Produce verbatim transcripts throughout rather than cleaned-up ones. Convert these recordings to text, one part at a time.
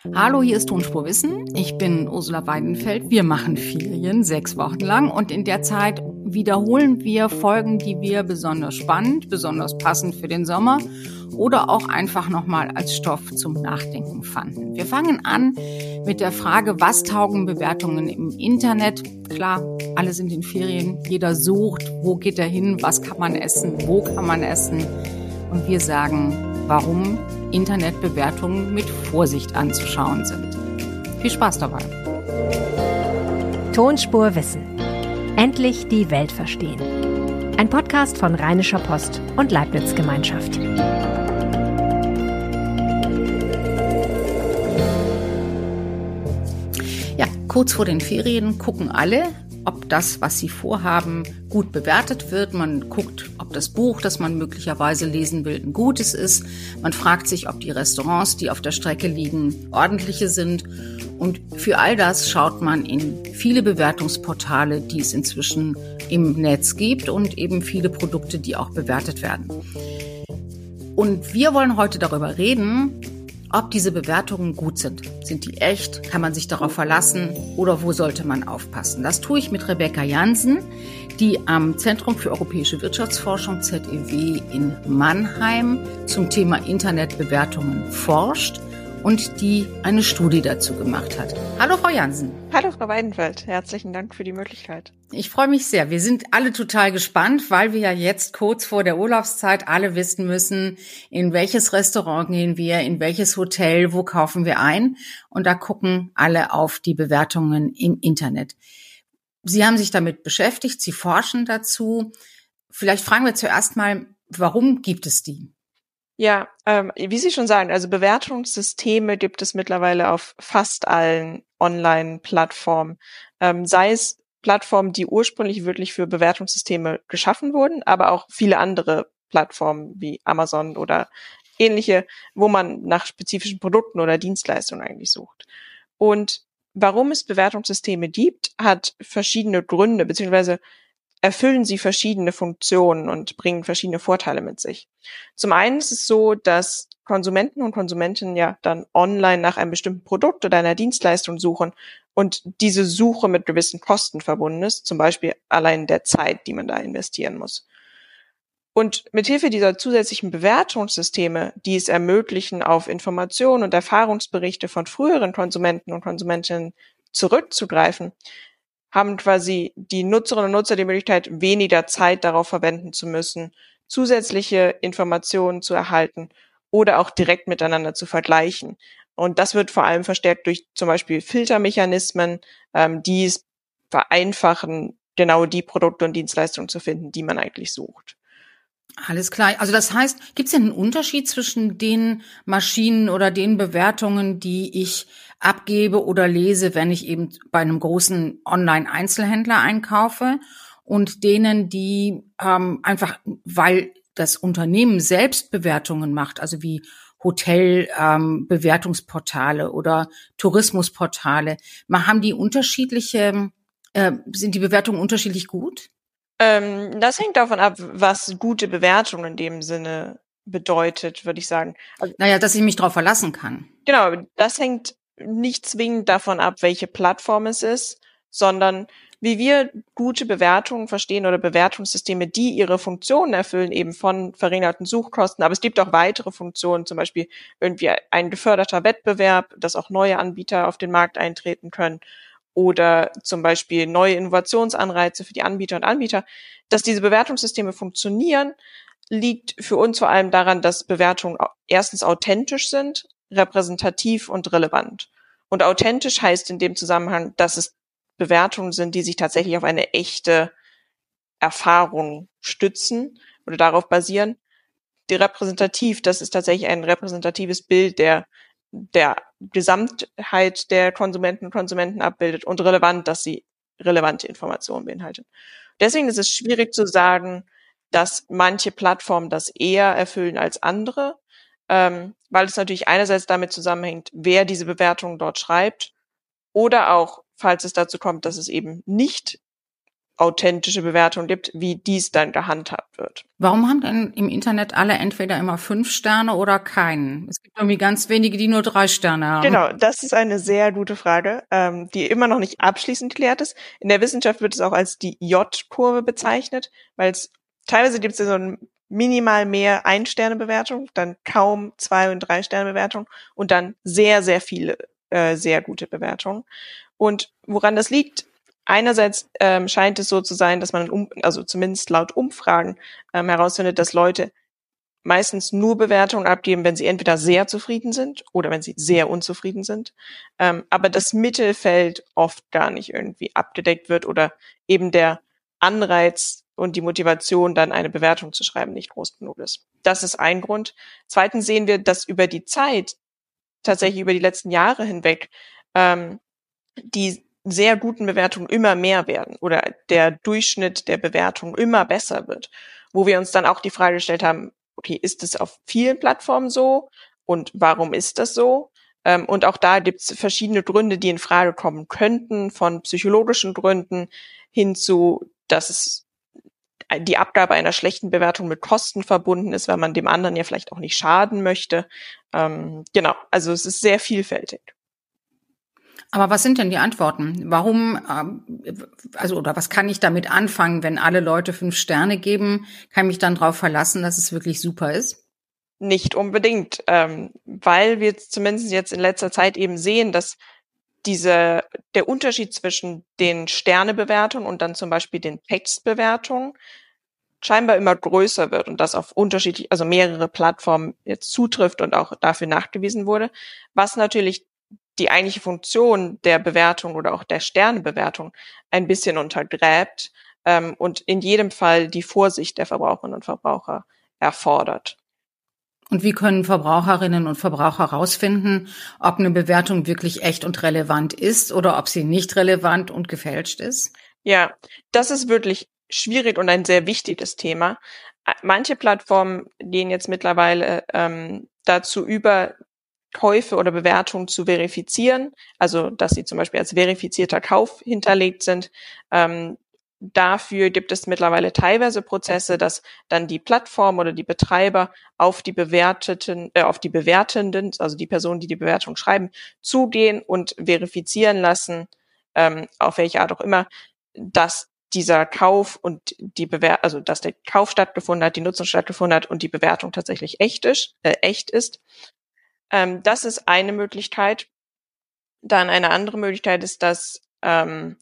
Hallo, hier ist Tonspur Wissen. Ich bin Ursula Weidenfeld. Wir machen Ferien sechs Wochen lang und in der Zeit wiederholen wir Folgen, die wir besonders spannend, besonders passend für den Sommer oder auch einfach nochmal als Stoff zum Nachdenken fanden. Wir fangen an mit der Frage, was taugen Bewertungen im Internet? Klar, alle sind in Ferien, jeder sucht, wo geht er hin, was kann man essen, wo kann man essen. Und wir sagen, warum Internetbewertungen mit Vorsicht anzuschauen sind. Viel Spaß dabei. Tonspur Wissen. Endlich die Welt verstehen. Ein Podcast von Rheinischer Post und Leibniz Gemeinschaft. Ja, kurz vor den Ferien gucken alle, ob das, was sie vorhaben, gut bewertet wird. Man guckt, ob das Buch, das man möglicherweise lesen will, ein gutes ist. Man fragt sich, ob die Restaurants, die auf der Strecke liegen, ordentliche sind. Und für all das schaut man in viele Bewertungsportale, die es inzwischen im Netz gibt und eben viele Produkte, die auch bewertet werden. Und wir wollen heute darüber reden, ob diese Bewertungen gut sind. Sind die echt? Kann man sich darauf verlassen? Oder wo sollte man aufpassen? Das tue ich mit Rebecca Jansen, die am Zentrum für Europäische Wirtschaftsforschung Z E W in Mannheim zum Thema Internetbewertungen forscht und die eine Studie dazu gemacht hat. Hallo, Frau Jansen. Hallo, Frau Weidenfeld. Herzlichen Dank für die Möglichkeit. Ich freue mich sehr. Wir sind alle total gespannt, weil wir ja jetzt kurz vor der Urlaubszeit alle wissen müssen, in welches Restaurant gehen wir, in welches Hotel, wo kaufen wir ein. Und da gucken alle auf die Bewertungen im Internet. Sie haben sich damit beschäftigt, Sie forschen dazu. Vielleicht fragen wir zuerst mal, warum gibt es die? Ja, ähm, wie Sie schon sagen, also Bewertungssysteme gibt es mittlerweile auf fast allen Online-Plattformen, ähm, sei es Plattformen, die ursprünglich wirklich für Bewertungssysteme geschaffen wurden, aber auch viele andere Plattformen wie Amazon oder ähnliche, wo man nach spezifischen Produkten oder Dienstleistungen eigentlich sucht. Und warum es Bewertungssysteme gibt, hat verschiedene Gründe, beziehungsweise erfüllen sie verschiedene Funktionen und bringen verschiedene Vorteile mit sich. Zum einen ist es so, dass Konsumenten und Konsumentinnen ja dann online nach einem bestimmten Produkt oder einer Dienstleistung suchen und diese Suche mit gewissen Kosten verbunden ist, zum Beispiel allein der Zeit, die man da investieren muss. Und mithilfe dieser zusätzlichen Bewertungssysteme, die es ermöglichen, auf Informationen und Erfahrungsberichte von früheren Konsumenten und Konsumentinnen zurückzugreifen, haben quasi die Nutzerinnen und Nutzer die Möglichkeit, weniger Zeit darauf verwenden zu müssen, zusätzliche Informationen zu erhalten oder auch direkt miteinander zu vergleichen. Und das wird vor allem verstärkt durch zum Beispiel Filtermechanismen, ähm, die es vereinfachen, genau die Produkte und Dienstleistungen zu finden, die man eigentlich sucht. Alles klar. Also das heißt, gibt es denn einen Unterschied zwischen den Maschinen oder den Bewertungen, die ich abgebe oder lese, wenn ich eben bei einem großen Online-Einzelhändler einkaufe und denen, die ähm, einfach, weil das Unternehmen selbst Bewertungen macht, also wie Hotel-Bewertungsportale ähm, oder Tourismusportale, haben die unterschiedliche, äh, sind die Bewertungen unterschiedlich gut? Ähm, das hängt davon ab, was gute Bewertung in dem Sinne bedeutet, würde ich sagen. Also, naja, dass ich mich darauf verlassen kann. Genau, das hängt nicht zwingend davon ab, welche Plattform es ist, sondern wie wir gute Bewertungen verstehen oder Bewertungssysteme, die ihre Funktionen erfüllen, eben von verringerten Suchkosten. Aber es gibt auch weitere Funktionen, zum Beispiel irgendwie ein geförderter Wettbewerb, dass auch neue Anbieter auf den Markt eintreten können. Oder zum Beispiel neue Innovationsanreize für die Anbieter und Anbieter. Dass diese Bewertungssysteme funktionieren, liegt für uns vor allem daran, dass Bewertungen erstens authentisch sind, repräsentativ und relevant. Und authentisch heißt in dem Zusammenhang, dass es Bewertungen sind, die sich tatsächlich auf eine echte Erfahrung stützen oder darauf basieren. Die repräsentativ, das ist tatsächlich ein repräsentatives Bild der der Gesamtheit der Konsumenten und Konsumenten abbildet und relevant, dass sie relevante Informationen beinhaltet. Deswegen ist es schwierig zu sagen, dass manche Plattformen das eher erfüllen als andere, ähm, weil es natürlich einerseits damit zusammenhängt, wer diese Bewertungen dort schreibt oder auch, falls es dazu kommt, dass es eben nicht authentische Bewertungen gibt, wie dies dann gehandhabt wird. Warum haben denn im Internet alle entweder immer fünf Sterne oder keinen? Es gibt irgendwie ganz wenige, die nur drei Sterne haben. Genau, das ist eine sehr gute Frage, ähm, die immer noch nicht abschließend geklärt ist. In der Wissenschaft wird es auch als die J-Kurve bezeichnet, weil es teilweise gibt es ja so ein minimal mehr Ein-Sterne-Bewertung, dann kaum Zwei- und Drei-Sterne-Bewertung und dann sehr, sehr viele äh, sehr gute Bewertungen. Und woran das liegt? Einerseits ähm, scheint es so zu sein, dass man, um, also zumindest laut Umfragen, ähm, herausfindet, dass Leute meistens nur Bewertungen abgeben, wenn sie entweder sehr zufrieden sind oder wenn sie sehr unzufrieden sind. Ähm, aber das Mittelfeld oft gar nicht irgendwie abgedeckt wird oder eben der Anreiz und die Motivation, dann eine Bewertung zu schreiben, nicht groß genug ist. Das ist ein Grund. Zweitens sehen wir, dass über die Zeit, tatsächlich über die letzten Jahre hinweg, ähm, die sehr guten Bewertungen immer mehr werden oder der Durchschnitt der Bewertungen immer besser wird, wo wir uns dann auch die Frage gestellt haben, okay, ist es auf vielen Plattformen so und warum ist das so? Ähm, und auch da gibt es verschiedene Gründe, die in Frage kommen könnten, von psychologischen Gründen hin zu, dass es die Abgabe einer schlechten Bewertung mit Kosten verbunden ist, weil man dem anderen ja vielleicht auch nicht schaden möchte. Ähm, genau, also es ist sehr vielfältig. Aber was sind denn die Antworten? Warum, ähm, also oder was kann ich damit anfangen, wenn alle Leute fünf Sterne geben? Kann ich mich dann darauf verlassen, dass es wirklich super ist? Nicht unbedingt, ähm, weil wir zumindest jetzt in letzter Zeit eben sehen, dass diese der Unterschied zwischen den Sternebewertungen und dann zum Beispiel den Textbewertungen scheinbar immer größer wird und das auf unterschiedlich, also mehrere Plattformen jetzt zutrifft und auch dafür nachgewiesen wurde, was natürlich die eigentliche Funktion der Bewertung oder auch der Sternebewertung ein bisschen untergräbt ähm, und in jedem Fall die Vorsicht der Verbraucherinnen und Verbraucher erfordert. Und wie können Verbraucherinnen und Verbraucher herausfinden, ob eine Bewertung wirklich echt und relevant ist oder ob sie nicht relevant und gefälscht ist? Ja, das ist wirklich schwierig und ein sehr wichtiges Thema. Manche Plattformen gehen jetzt mittlerweile ähm, dazu über, Käufe oder Bewertungen zu verifizieren, also dass sie zum Beispiel als verifizierter Kauf hinterlegt sind. Ähm, dafür gibt es mittlerweile teilweise Prozesse, dass dann die Plattform oder die Betreiber auf die bewerteten, äh, auf die Bewertenden, also die Personen, die die Bewertung schreiben, zugehen und verifizieren lassen, ähm, auf welche Art auch immer, dass dieser Kauf und die Bewertung, also dass der Kauf stattgefunden hat, die Nutzung stattgefunden hat und die Bewertung tatsächlich echt ist, äh, echt ist. Ähm, das ist eine Möglichkeit. Dann eine andere Möglichkeit ist, dass ähm,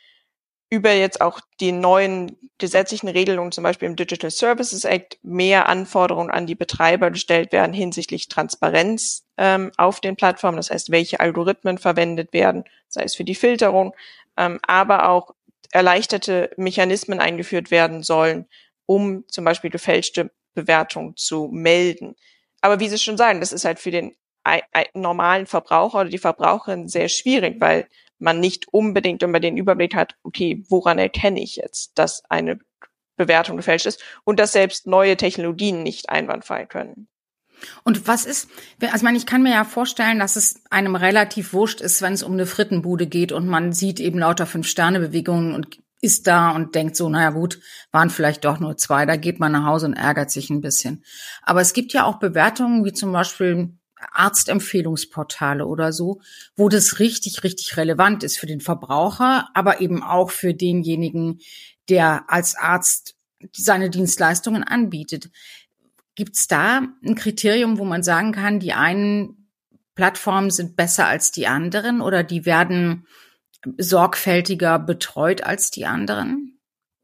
über jetzt auch die neuen gesetzlichen Regelungen, zum Beispiel im Digital Services Act, mehr Anforderungen an die Betreiber gestellt werden hinsichtlich Transparenz ähm, auf den Plattformen. Das heißt, welche Algorithmen verwendet werden, sei es für die Filterung, ähm, aber auch erleichterte Mechanismen eingeführt werden sollen, um zum Beispiel gefälschte Bewertungen zu melden. Aber wie Sie schon sagen, das ist halt für den normalen Verbraucher oder die Verbraucherin sehr schwierig, weil man nicht unbedingt immer den Überblick hat, okay, woran erkenne ich jetzt, dass eine Bewertung gefälscht ist und dass selbst neue Technologien nicht einwandfrei können. Und was ist, also ich meine, ich kann mir ja vorstellen, dass es einem relativ wurscht ist, wenn es um eine Frittenbude geht und man sieht eben lauter Fünf-Sterne-Bewegungen und ist da und denkt so, naja gut, waren vielleicht doch nur zwei, da geht man nach Hause und ärgert sich ein bisschen. Aber es gibt ja auch Bewertungen, wie zum Beispiel Arztempfehlungsportale oder so, wo das richtig, richtig relevant ist für den Verbraucher, aber eben auch für denjenigen, der als Arzt seine Dienstleistungen anbietet. Gibt's da ein Kriterium, wo man sagen kann, die einen Plattformen sind besser als die anderen oder die werden sorgfältiger betreut als die anderen?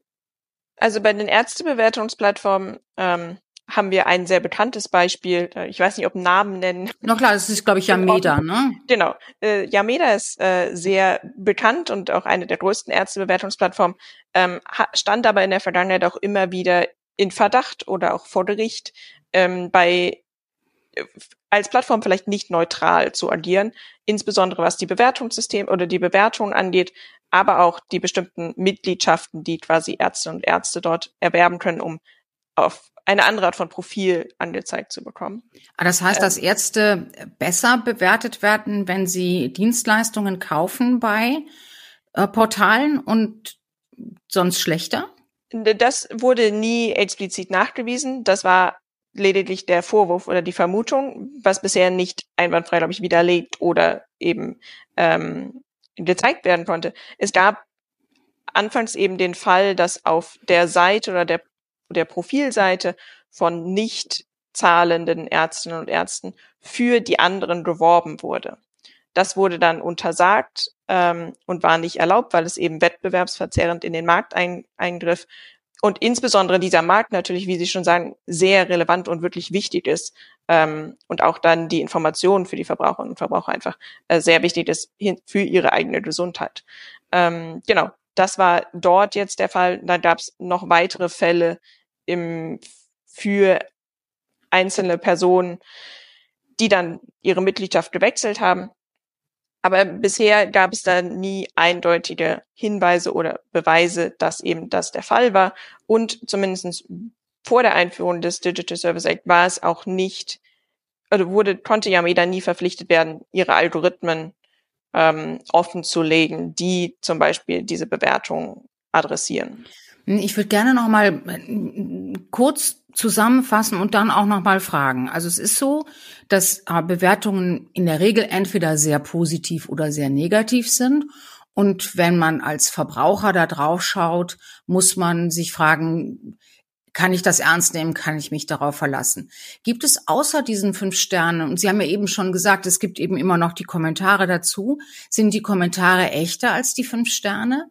Also bei den Ärztebewertungsplattformen ähm, haben wir ein sehr bekanntes Beispiel. Ich weiß nicht, ob Namen nennen. Na klar, das ist, glaube ich, Yameda, ne? Genau. Äh, Yameda ist äh, sehr bekannt und auch eine der größten Ärztebewertungsplattformen, ähm, stand aber in der Vergangenheit auch immer wieder in Verdacht oder auch vor Gericht, ähm, bei als Plattform vielleicht nicht neutral zu agieren, insbesondere was die Bewertungssysteme oder die Bewertung angeht, aber auch die bestimmten Mitgliedschaften, die quasi Ärzte und Ärzte dort erwerben können, um auf eine andere Art von Profil angezeigt zu bekommen. Das heißt, dass Ärzte besser bewertet werden, wenn sie Dienstleistungen kaufen bei äh, Portalen und sonst schlechter? Das wurde nie explizit nachgewiesen. Das war lediglich der Vorwurf oder die Vermutung, was bisher nicht einwandfrei, glaube ich, widerlegt oder eben ähm, gezeigt werden konnte. Es gab anfangs eben den Fall, dass auf der Seite oder der, der Profilseite von nicht zahlenden Ärztinnen und Ärzten für die anderen geworben wurde. Das wurde dann untersagt ähm, und war nicht erlaubt, weil es eben wettbewerbsverzerrend in den Markt ein, eingriff. Und insbesondere dieser Markt natürlich, wie Sie schon sagen, sehr relevant und wirklich wichtig ist ähm, und auch dann die Information für die Verbraucherinnen und Verbraucher einfach äh, sehr wichtig ist hin, für ihre eigene Gesundheit. Ähm, genau, das war dort jetzt der Fall. Dann gab es noch weitere Fälle im, für einzelne Personen, die dann ihre Mitgliedschaft gewechselt haben. Aber bisher gab es da nie eindeutige Hinweise oder Beweise, dass eben das der Fall war. Und zumindest vor der Einführung des Digital Service Act war es auch nicht, also wurde, konnte Yameda nie verpflichtet werden, ihre Algorithmen ähm, offen zu legen, die zum Beispiel diese Bewertung adressieren. Ich würde gerne noch mal kurz zusammenfassen und dann auch noch mal fragen. Also es ist so, dass Bewertungen in der Regel entweder sehr positiv oder sehr negativ sind. Und wenn man als Verbraucher da drauf schaut, muss man sich fragen, kann ich das ernst nehmen? Kann ich mich darauf verlassen? Gibt es außer diesen fünf Sternen, und Sie haben ja eben schon gesagt, es gibt eben immer noch die Kommentare dazu, sind die Kommentare echter als die fünf Sterne?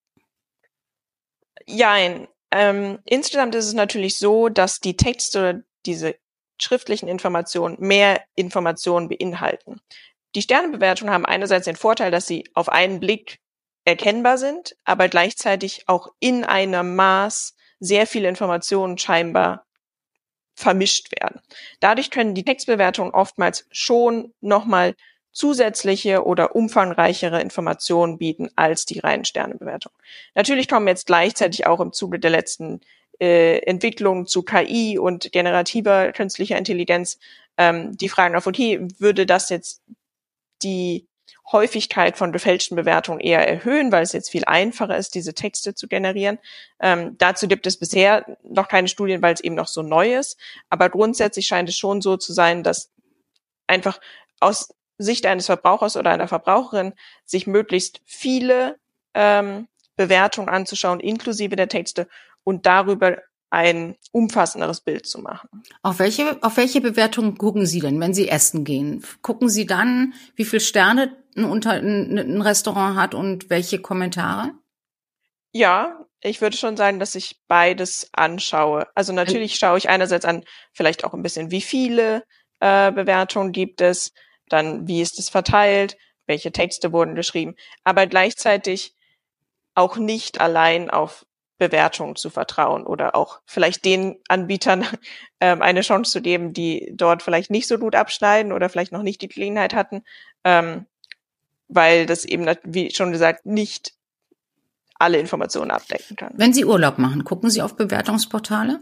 Jein. Ähm, insgesamt ist es natürlich so, dass die Texte oder diese schriftlichen Informationen mehr Informationen beinhalten. Die Sternebewertungen haben einerseits den Vorteil, dass sie auf einen Blick erkennbar sind, aber gleichzeitig auch in einem Maß sehr viele Informationen scheinbar vermischt werden. Dadurch können die Textbewertungen oftmals schon nochmal zusätzliche oder umfangreichere Informationen bieten als die reinen Sternebewertungen. Natürlich kommen jetzt gleichzeitig auch im Zuge der letzten äh, Entwicklungen zu K I und generativer künstlicher Intelligenz ähm, die Fragen auf, okay, würde das jetzt die Häufigkeit von gefälschten Bewertungen eher erhöhen, weil es jetzt viel einfacher ist, diese Texte zu generieren. Ähm, dazu gibt es bisher noch keine Studien, weil es eben noch so neu ist. Aber grundsätzlich scheint es schon so zu sein, dass einfach aus Sicht eines Verbrauchers oder einer Verbraucherin sich möglichst viele ähm, Bewertungen anzuschauen, inklusive der Texte, und darüber ein umfassenderes Bild zu machen. Auf welche, auf welche Bewertungen gucken Sie denn, wenn Sie essen gehen? Gucken Sie dann, wie viele Sterne ein, Unter, ein, ein Restaurant hat und welche Kommentare? Ja, ich würde schon sagen, dass ich beides anschaue. Also natürlich schaue ich einerseits an, vielleicht auch ein bisschen, wie viele äh, Bewertungen gibt es, dann wie ist es verteilt, welche Texte wurden geschrieben, aber gleichzeitig auch nicht allein auf Bewertungen zu vertrauen oder auch vielleicht den Anbietern ähm, eine Chance zu geben, die dort vielleicht nicht so gut abschneiden oder vielleicht noch nicht die Gelegenheit hatten, ähm, weil das eben, wie schon gesagt, nicht alle Informationen abdecken kann. Wenn Sie Urlaub machen, gucken Sie auf Bewertungsportale?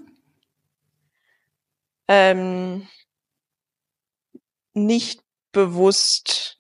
Ähm, nicht bewusst,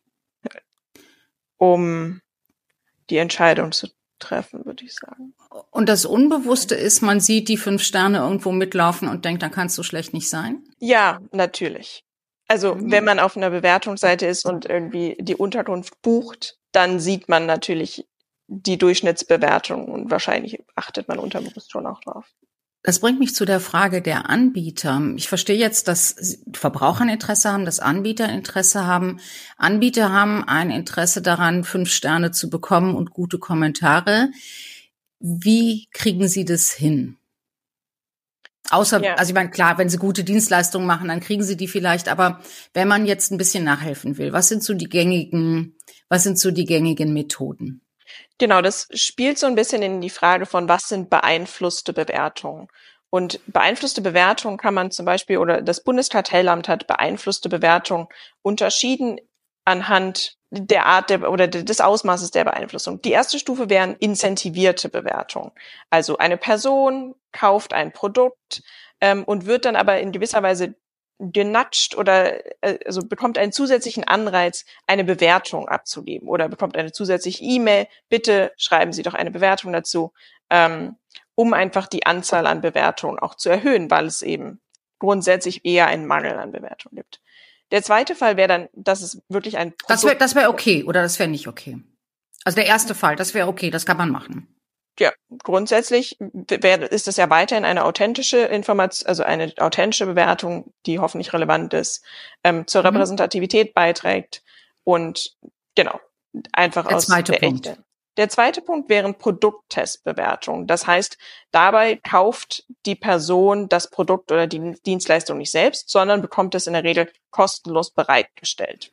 um die Entscheidung zu treffen, würde ich sagen. Und das Unbewusste ist, man sieht die fünf Sterne irgendwo mitlaufen und denkt, dann kann es so schlecht nicht sein? Ja, natürlich. Also mhm. wenn man auf einer Bewertungsseite ist und irgendwie die Unterkunft bucht, dann sieht man natürlich die Durchschnittsbewertung und wahrscheinlich achtet man unterbewusst schon auch drauf. Das bringt mich zu der Frage der Anbieter. Ich verstehe jetzt, dass Verbraucher ein Interesse haben, dass Anbieter ein Interesse haben. Anbieter haben ein Interesse daran, fünf Sterne zu bekommen und gute Kommentare. Wie kriegen Sie das hin? Außer, ja. also ich meine, klar, wenn Sie gute Dienstleistungen machen, dann kriegen Sie die vielleicht. Aber wenn man jetzt ein bisschen nachhelfen will, was sind so die gängigen, was sind so die gängigen Methoden? Genau, das spielt so ein bisschen in die Frage von, was sind beeinflusste Bewertungen? Und beeinflusste Bewertungen kann man zum Beispiel, oder das Bundeskartellamt hat beeinflusste Bewertungen unterschieden anhand der Art der, oder des Ausmaßes der Beeinflussung. Die erste Stufe wären incentivierte Bewertungen. Also eine Person kauft ein Produkt ähm, und wird dann aber in gewisser Weise genudged oder äh, also bekommt einen zusätzlichen Anreiz, eine Bewertung abzugeben oder bekommt eine zusätzliche E-Mail, bitte schreiben Sie doch eine Bewertung dazu, ähm, um einfach die Anzahl an Bewertungen auch zu erhöhen, weil es eben grundsätzlich eher einen Mangel an Bewertungen gibt. Der zweite Fall wäre dann, dass es wirklich ein Produkt... Das wäre das wäre okay oder das wäre nicht okay? Also der erste Fall, das wäre okay, das kann man machen. Ja, grundsätzlich wär, ist es ja weiterhin eine authentische Information, also eine authentische Bewertung, die hoffentlich relevant ist, ähm, zur Mhm. Repräsentativität beiträgt und genau, einfach Der aus zweite der Punkt. Echte. Der zweite Punkt wären Produkttestbewertungen. Das heißt, dabei kauft die Person das Produkt oder die Dienstleistung nicht selbst, sondern bekommt es in der Regel kostenlos bereitgestellt.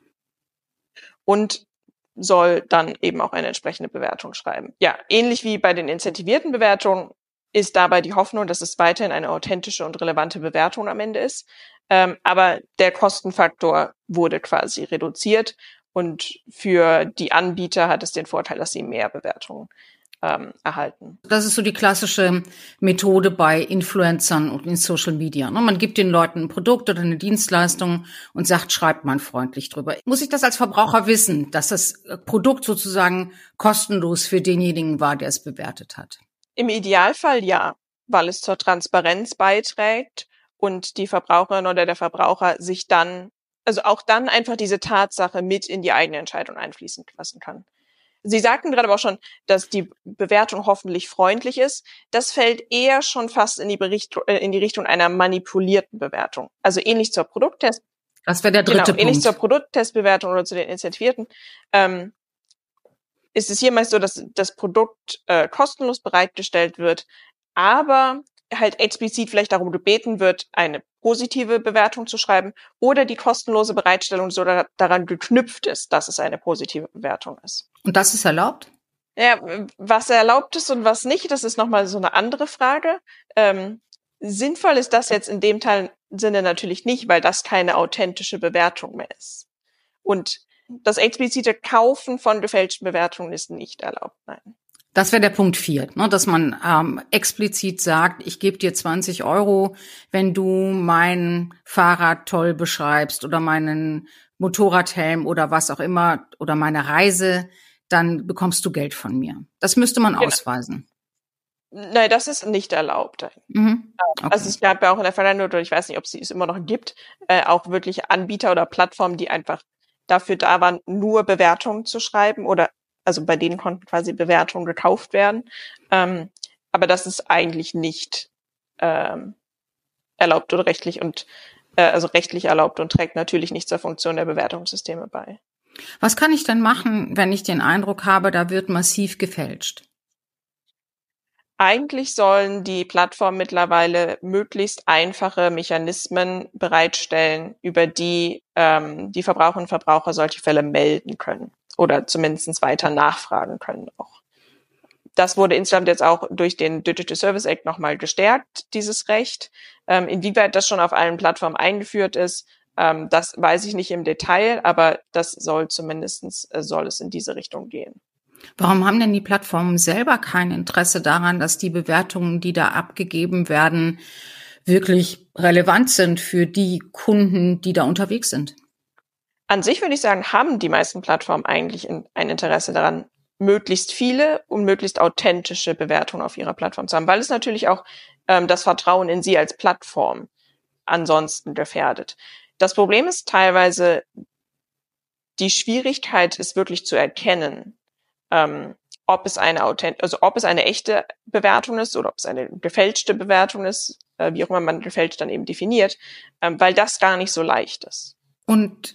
Und soll dann eben auch eine entsprechende Bewertung schreiben. Ja, ähnlich wie bei den incentivierten Bewertungen ist dabei die Hoffnung, dass es weiterhin eine authentische und relevante Bewertung am Ende ist. Ähm, aber der Kostenfaktor wurde quasi reduziert und für die Anbieter hat es den Vorteil, dass sie mehr Bewertungen ähm, erhalten. Das ist so die klassische Methode bei Influencern und in Social Media. Man gibt den Leuten ein Produkt oder eine Dienstleistung und sagt, schreibt mal freundlich drüber. Muss ich das als Verbraucher wissen, dass das Produkt sozusagen kostenlos für denjenigen war, der es bewertet hat? Im Idealfall ja, weil es zur Transparenz beiträgt und die Verbraucherin oder der Verbraucher sich dann, also auch dann einfach diese Tatsache mit in die eigene Entscheidung einfließen lassen kann. Sie sagten gerade aber auch schon, dass die Bewertung hoffentlich freundlich ist. Das fällt eher schon fast in die, Bericht, äh, in die Richtung einer manipulierten Bewertung. Also ähnlich zur Produkttest. Das wäre der dritte genau, Punkt. Ähnlich zur Produkttestbewertung oder zu den Incentivierten. Ähm, ist es hier meist so, dass das Produkt äh, kostenlos bereitgestellt wird, aber halt explizit vielleicht darum gebeten wird, eine positive Bewertung zu schreiben oder die kostenlose Bereitstellung so da, daran geknüpft ist, dass es eine positive Bewertung ist. Und das ist erlaubt? Ja, was erlaubt ist und was nicht, das ist nochmal so eine andere Frage. Ähm, sinnvoll ist das jetzt in dem Teil Sinne natürlich nicht, weil das keine authentische Bewertung mehr ist. Und das explizite Kaufen von gefälschten Bewertungen ist nicht erlaubt, nein. Das wäre der Punkt vier, ne, dass man ähm, explizit sagt, ich gebe dir zwanzig Euro, wenn du mein Fahrrad toll beschreibst oder meinen Motorradhelm oder was auch immer oder meine Reise, dann bekommst du Geld von mir. Das müsste man Genau. ausweisen. Nein, das ist nicht erlaubt. Mhm. Okay. Also es gab ja auch in der Vergangenheit, oder ich weiß nicht, ob es es immer noch gibt, äh, auch wirklich Anbieter oder Plattformen, die einfach dafür da waren, nur Bewertungen zu schreiben oder also bei denen konnten quasi Bewertungen gekauft werden. Ähm, aber das ist eigentlich nicht ähm, erlaubt oder rechtlich und äh, also rechtlich erlaubt und trägt natürlich nicht zur Funktion der Bewertungssysteme bei. Was kann ich denn machen, wenn ich den Eindruck habe, da wird massiv gefälscht? Eigentlich sollen die Plattformen mittlerweile möglichst einfache Mechanismen bereitstellen, über die ähm, die Verbraucherinnen und Verbraucher solche Fälle melden können oder zumindest weiter nachfragen können auch. Das wurde insgesamt jetzt auch durch den Digital Service Act nochmal gestärkt, dieses Recht. Ähm, inwieweit das schon auf allen Plattformen eingeführt ist, ähm, das weiß ich nicht im Detail, aber das soll zumindestens äh, soll es in diese Richtung gehen. Warum haben denn die Plattformen selber kein Interesse daran, dass die Bewertungen, die da abgegeben werden, wirklich relevant sind für die Kunden, die da unterwegs sind? An sich würde ich sagen, haben die meisten Plattformen eigentlich ein Interesse daran, möglichst viele und möglichst authentische Bewertungen auf ihrer Plattform zu haben, weil es natürlich auch ähm, das Vertrauen in sie als Plattform ansonsten gefährdet. Das Problem ist teilweise, die Schwierigkeit ist wirklich zu erkennen, ähm, ob es eine authent- also ob es eine echte Bewertung ist oder ob es eine gefälschte Bewertung ist, äh, wie auch immer man gefälscht dann eben definiert, ähm, weil das gar nicht so leicht ist. Und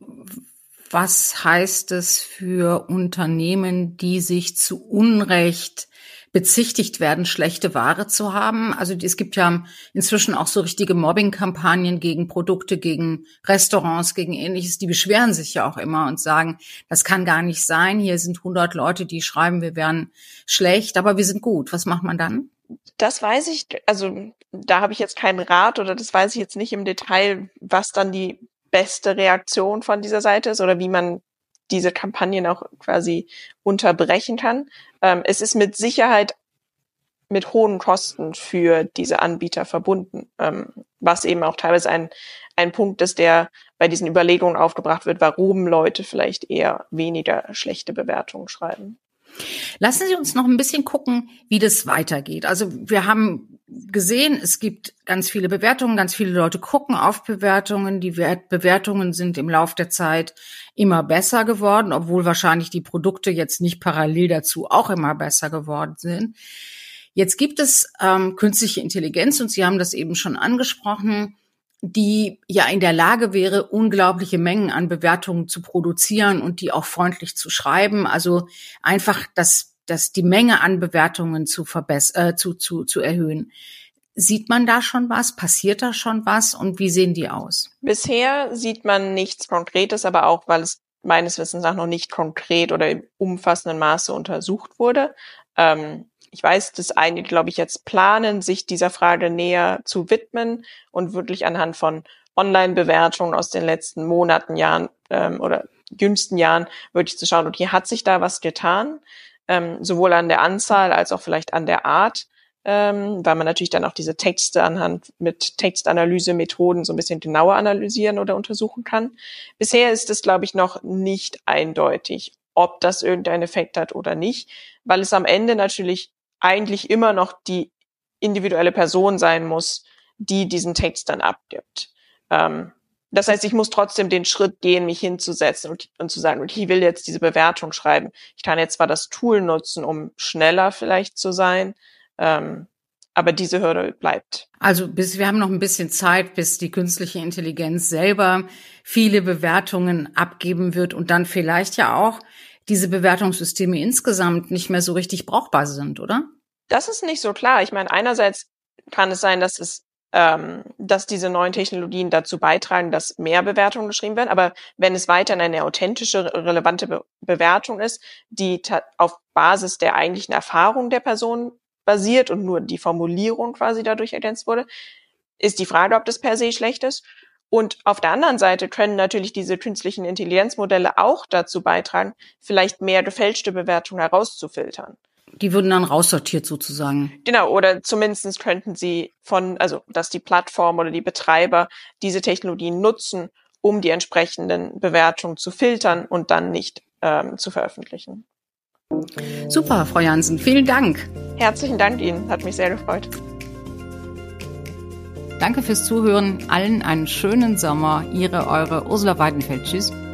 was heißt es für Unternehmen, die sich zu Unrecht bezichtigt werden, schlechte Ware zu haben? Also es gibt ja inzwischen auch so richtige Mobbing-Kampagnen gegen Produkte, gegen Restaurants, gegen Ähnliches. Die beschweren sich ja auch immer und sagen, das kann gar nicht sein. Hier sind hundert Leute, die schreiben, wir wären schlecht, aber wir sind gut. Was macht man dann? Das weiß ich, also da habe ich jetzt keinen Rat oder das weiß ich jetzt nicht im Detail, was dann die beste Reaktion von dieser Seite ist oder wie man diese Kampagnen auch quasi unterbrechen kann. Ähm, es ist mit Sicherheit mit hohen Kosten für diese Anbieter verbunden, ähm, was eben auch teilweise ein, ein Punkt ist, der bei diesen Überlegungen aufgebracht wird, warum Leute vielleicht eher weniger schlechte Bewertungen schreiben. Lassen Sie uns noch ein bisschen gucken, wie das weitergeht. Also wir haben gesehen, es gibt ganz viele Bewertungen, ganz viele Leute gucken auf Bewertungen. Die Bewertungen sind im Laufe der Zeit immer besser geworden, obwohl wahrscheinlich die Produkte jetzt nicht parallel dazu auch immer besser geworden sind. Jetzt gibt es ähm, künstliche Intelligenz, und Sie haben das eben schon angesprochen, die ja in der Lage wäre, unglaubliche Mengen an Bewertungen zu produzieren und die auch freundlich zu schreiben. Also einfach, dass, dass die Menge an Bewertungen zu verbessern, äh, zu, zu, zu erhöhen. Sieht man da schon was? Passiert da schon was? Und wie sehen die aus? Bisher sieht man nichts Konkretes, aber auch, weil es meines Wissens nach noch nicht konkret oder im umfassenden Maße untersucht wurde. Ähm, Ich weiß, dass einige, glaube ich, jetzt planen, sich dieser Frage näher zu widmen und wirklich anhand von Online-Bewertungen aus den letzten Monaten, Jahren ähm, oder jüngsten Jahren wirklich zu schauen, okay, hat sich da was getan? Ähm, sowohl an der Anzahl als auch vielleicht an der Art, ähm, weil man natürlich dann auch diese Texte anhand mit Textanalyse-Methoden so ein bisschen genauer analysieren oder untersuchen kann. Bisher ist es, glaube ich, noch nicht eindeutig, ob das irgendeinen Effekt hat oder nicht, weil es am Ende natürlich eigentlich immer noch die individuelle Person sein muss, die diesen Text dann abgibt. Ähm, das heißt, ich muss trotzdem den Schritt gehen, mich hinzusetzen und, und zu sagen, okay, ich will jetzt diese Bewertung schreiben. Ich kann jetzt zwar das Tool nutzen, um schneller vielleicht zu sein, ähm, aber diese Hürde bleibt. Also bis wir haben noch ein bisschen Zeit, bis die künstliche Intelligenz selber viele Bewertungen abgeben wird und dann vielleicht ja auch diese Bewertungssysteme insgesamt nicht mehr so richtig brauchbar sind, oder? Das ist nicht so klar. Ich meine, einerseits kann es sein, dass es, ähm, dass diese neuen Technologien dazu beitragen, dass mehr Bewertungen geschrieben werden. Aber wenn es weiterhin eine authentische, relevante Be- Bewertung ist, die ta- auf Basis der eigentlichen Erfahrung der Person basiert und nur die Formulierung quasi dadurch ergänzt wurde, ist die Frage, ob das per se schlecht ist. Und auf der anderen Seite können natürlich diese künstlichen Intelligenzmodelle auch dazu beitragen, vielleicht mehr gefälschte Bewertungen herauszufiltern. Die würden dann raussortiert sozusagen. Genau, oder zumindest könnten sie von, also dass die Plattform oder die Betreiber diese Technologien nutzen, um die entsprechenden Bewertungen zu filtern und dann nicht ähm, zu veröffentlichen. Super, Frau Jansen, vielen Dank. Herzlichen Dank Ihnen, hat mich sehr gefreut. Danke fürs Zuhören. Allen einen schönen Sommer. Ihre, eure Ursula Weidenfeld. Tschüss.